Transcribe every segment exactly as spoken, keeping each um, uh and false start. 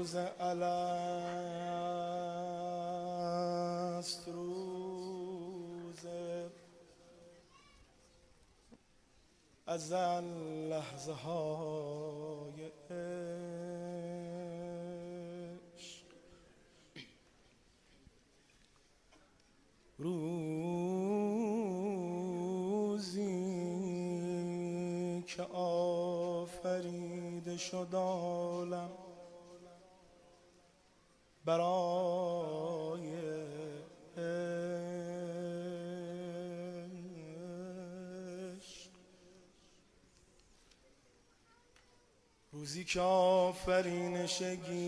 روز الست، روز ازل، لحظه های عشق، روزی که آفریده شد عالم برای عشق، روزی که آفرینش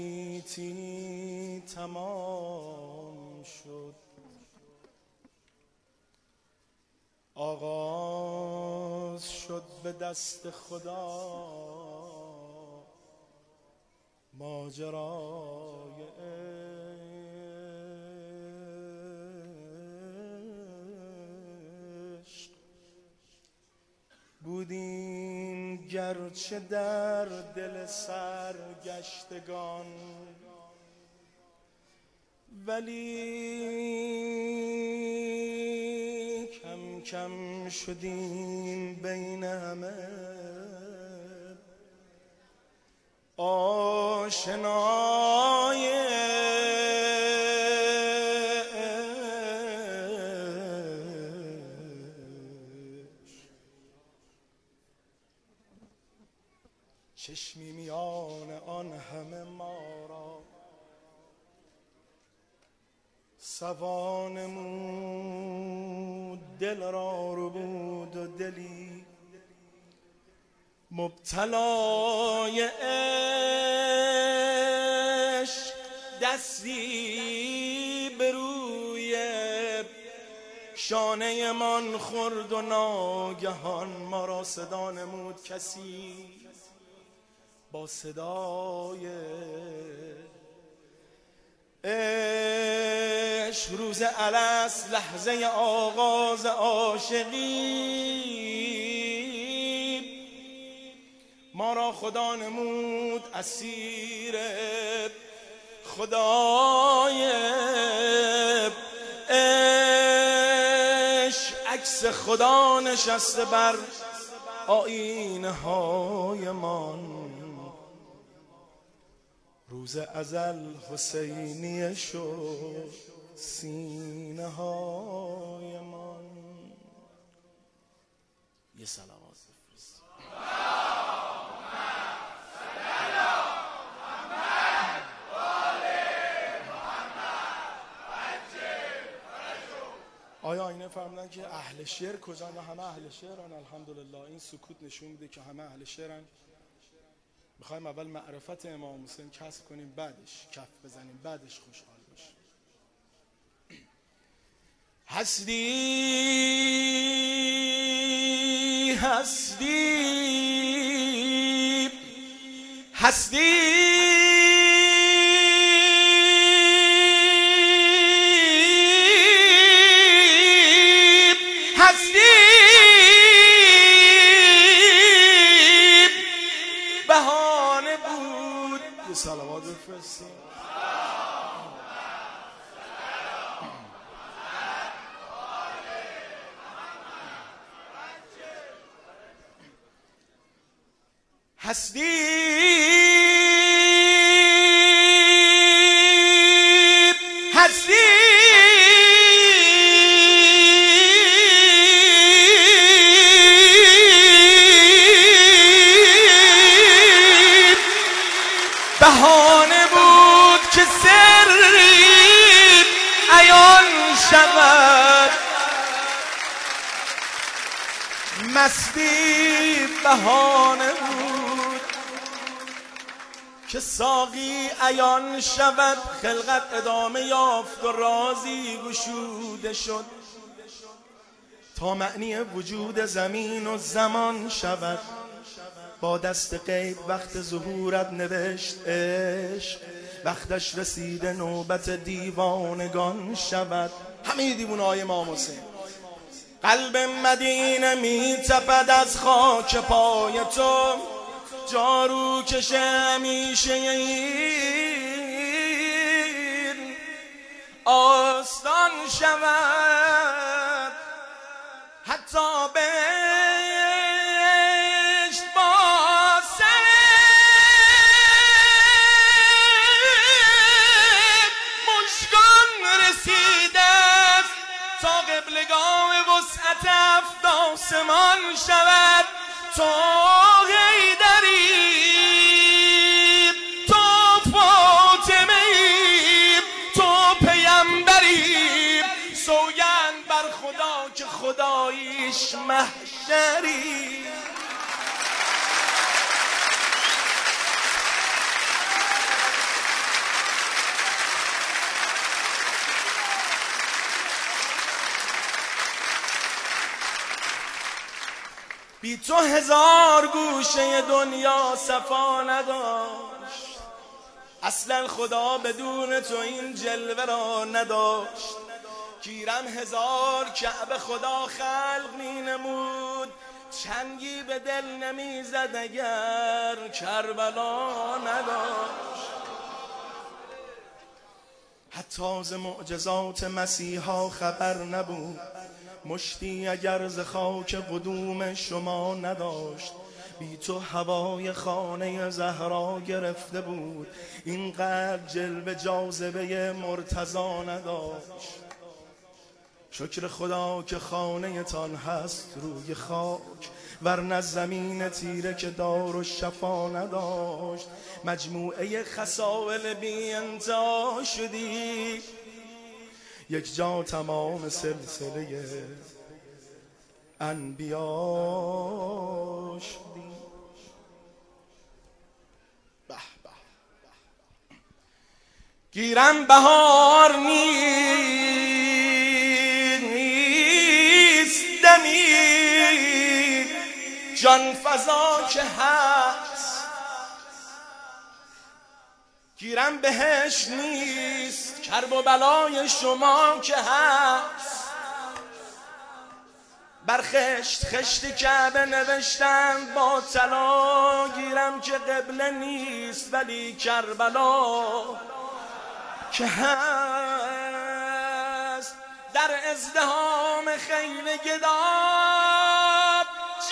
گیتی تمام شد، آغاز شد به دست خدا ماجرای عشق. بودیم گرچه در دل سرگشتگان، ولی کم کم شدیم بین همه آشنای چشمی میان آن همه ما را سوانمود، دل را رو بود و دلی مبتلای عشق، دستی به روی شانه من خورد و ناگهان ما را صدا نمود کسی با صدای عشق. روز الست، لحظه آغاز عاشقی، ما را خدا نمود اسیر خدای عشق. عکس خدا نشسته بر آینه های من، روز ازل حسینیه شد سینه های من. یه سلامات بفرست. آیا اینه فهمیدن که اهل شعر کجا؟ نه همه اهل شعرن الحمدلله. این سکوت نشون میده که همه اهل شعرن. میخوایم اول معرفت امام حسین کسب کنیم، بعدش کف بزنیم، بعدش خوشحال باشیم. هستی هستی هستی بهانه بود. یه صلوات بفرستیم. هستی هستی بهانه بود که سری عیان شود، مستی بهانه بود که ساقی عیان شود. خلقت ادامه یافت و رازی گشوده شد تا معنی وجود زمین و زمان شود. با دست غیب وقت ظهورت نوشت عشق، وقتش رسیده نوبت دیوانگان شود. همه دیوانه های امام حسین. قلب مدینه می تپد از خاک پای تو، جارو کش همیشه شود، حتی بهشت با سر مژگان رسیده است، تا قبلگاه وسعت هفت آسمان شود. تو حیدری، تو فاطمه‌ای، تو پیامبری، سوگند بر خدا که خداییش محشری. بی تو هزار گوشه دنیا صفا نداشت، اصلا خدا بدون تو این جلوه را نداشت. گیرم هزار کعبه خدا خلق می نمود، چنگی به دل نمی زد اگر کربلا نداشت. حتی ز معجزات مسیحا خبر نبود، مشتی اگر ز خاک قدوم شما نداشت. بی تو هوای خانه زهرا گرفته بود، اینقدر جلوه جاذبه مرتضا نداشت. شکر خدا که خانه تان هست روی خاک، ورنه زمین تیره که دار و شفا نداشت. مجموعه خصائل بی انتها شدی، یک جا تمام سلسله انبیا شدی. به به گیرم بهار نیست دمی، جان فضا که هست. گیرم بهش نیست کرب و بلای شما که هست. بر خشت خشت کعبه نوشتم با طلا، گیرم که قبله نیست ولی کربلا که هست. در ازدحام خیل گداب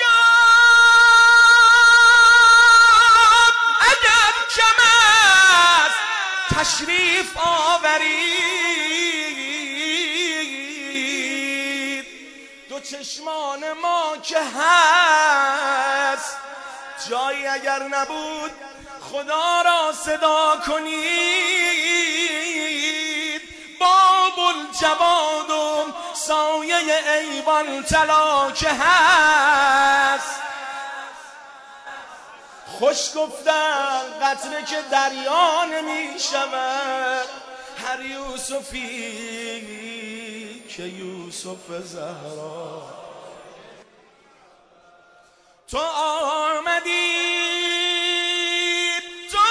جان اگر کم است تشریف آورید. دو چشمان ما که هست، جایی اگر نبود خدا را صدا کنید. باب الجواد و سایه ایوان طلا که هست. خوش گفتن قطره که دریا نمی شود، هر یوسفی که یوسف زهرا. تو آمدی، تو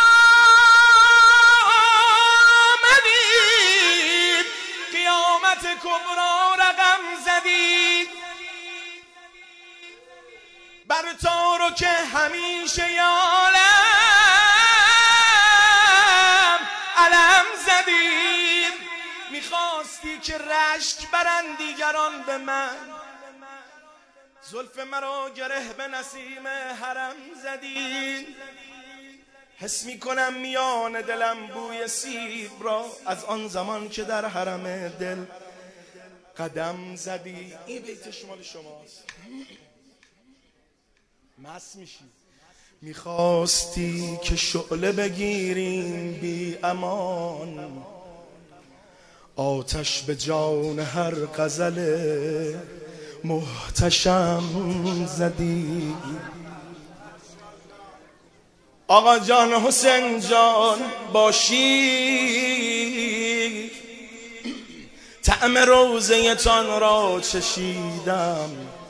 آمدی، قیامت کبرا رقم زدی. بر تو رو که همیشه یالم علم زدید. میخواستی که رشک برند دیگران به من، زلف مرا گره به نسیم حرم زدید. حس میکنم میان دلم بوی سیب را، از آن زمان که در حرم دل قدم زدی. این بیت شمال شماست. مست میشی. میخواستی که شعله بگیریم بی امان، آتش به جان هر غزل محتشم زدی. آقا جان حسین جان باشی، طعم روضه تان را چشیدم.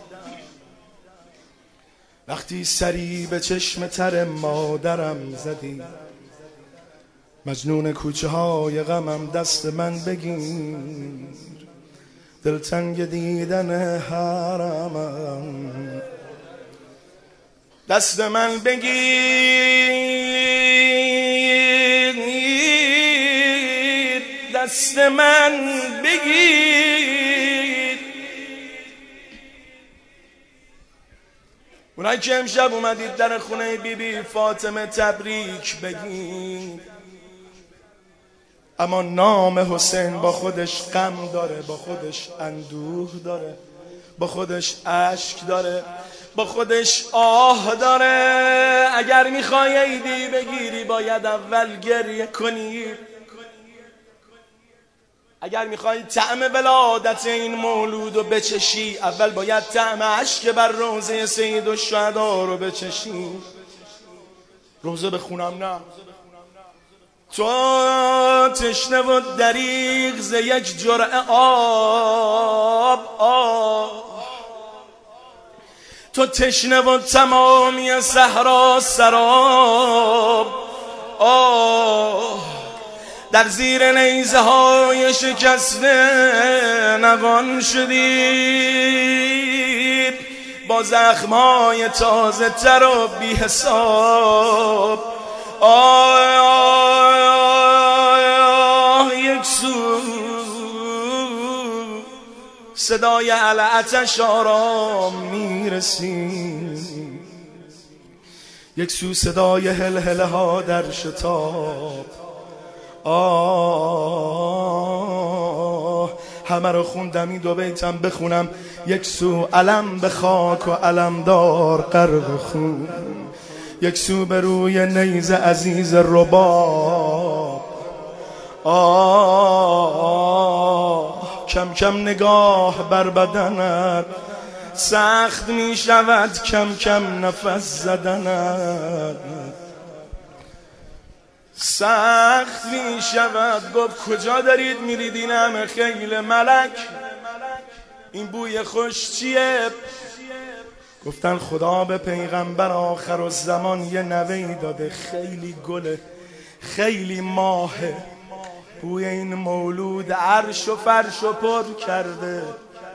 وقتی سری به چشم تر مادرم زدی، مجنون کوچه های غمم دست من بگیر. دلتنگ دیدن حرمم دست من بگیر، دست من بگیر. بگید. اونایی که امشب اومدید در خونه بی بی فاطمه تبریک بگید، اما نام حسین با خودش غم داره، با خودش اندوه داره، با خودش اشک داره، با خودش آه داره. اگر میخوای عیدی بگیری باید اول گریه کنی. اگر میخوای طعم ولادت این مولود رو بچشی اول باید طعم اشک بر روضه سید الشهدا رو بچشی. روضه بخونم نه؟ تو تشنه و دریغ ز یک جرعه آب آه، تو تشنه و تمامی صحرا سراب آه، در زیر نیزه های شکسته نوان شدید، با زخمای تازه تر و بی حساب آه, آه, آه یک سو صدای علعتش آرام میرسید، یک سو صدای هلهله ها در شتاب آه. همه رو خوندم، این دو بیتم بخونم. یک سو علم به خاک و علمدار غرق خون، یک سو به روی نیزه عزیز رباب آه. کم کم نگاه بر بدنت سخت می شود، کم کم نفس زدنت سخت می شود. گفت کجا دارید میرید این همه خیل ملک، این بوی خوش چیه؟ گفتن خدا به پیغمبر آخر الزمان یه نوه‌ای داده، خیلی گله، خیلی ماهه، بوی این مولود عرش و فرش و پر کرده.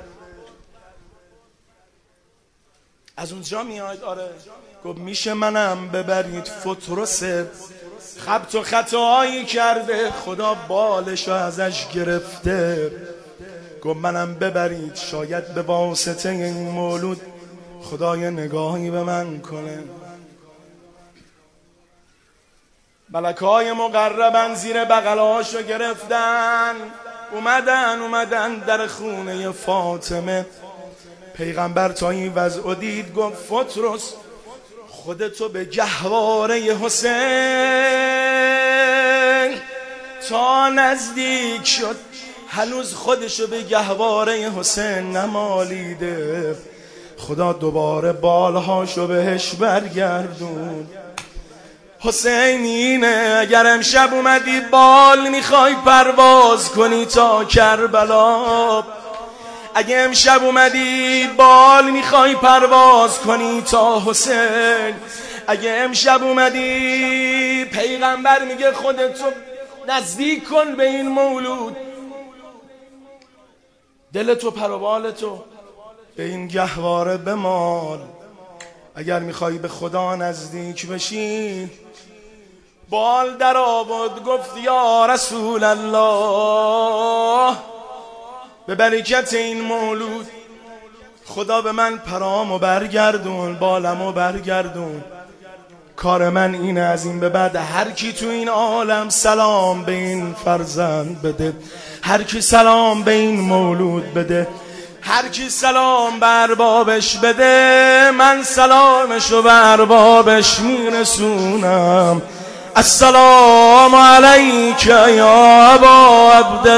از اونجا میاد. آره گفت میشه منم ببرید فطرس، خبط و خطایی کرده، خدا بالشو ازش گرفته. گفت منم ببرید، شاید به واسطه این مولود خدای نگاهی به من کنه. ملکای مقربن زیر بغلاشو گرفتن، اومدن اومدن در خونه فاطمه. پیغمبر تا این وضع دید گفت فطرس خودتو به گهواره حسین. تا نزدیک شد هنوز خودشو به گهواره حسین نمالیده، خدا دوباره بالهاشو بهش برگردون. حسین اینه، اگر امشب اومدی بال میخوای پرواز کنی تا کربلا، اگه امشب اومدی بال میخوای پرواز کنی تا حسین، اگه امشب اومدی پیغمبر میگه خودتو نزدیک کن به این مولود، دلتو پروبالتو به این گهواره بمال. اگر میخوای به خدا نزدیک بشی بال در آورد، گفت یا رسول الله به برکت این مولود خدا به من پرامو برگردون، بالمو برگردون. کار من اینه از این به بعد هر کی تو این عالم سلام به این فرزند بده، هر کی سلام به این مولود بده، هر کی سلام به اربابش بده، من سلامشو به اربابش میرسونم. السلام علیک یا ابا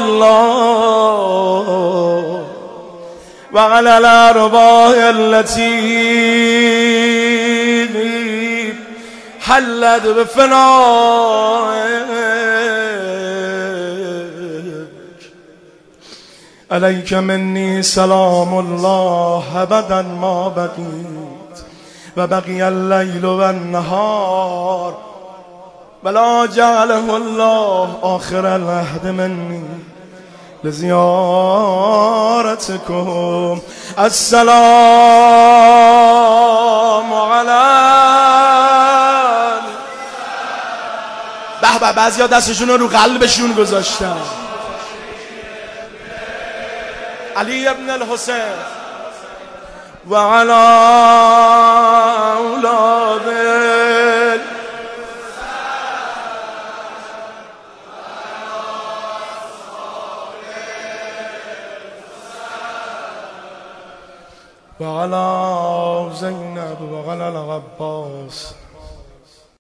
عبدالله و علی الارواح التي حلت بفنائک، علیک منی سلام الله ابدا ما بقیت و بقی اللیل و النهار ولا جعله الله آخر العهد منی لزیارتکم. السلام علی به به. بعضی ها دستشون رو قلبشون گذاشتن. علي بن الحسين وعلى أولاد وعلى زينب وعلى العباس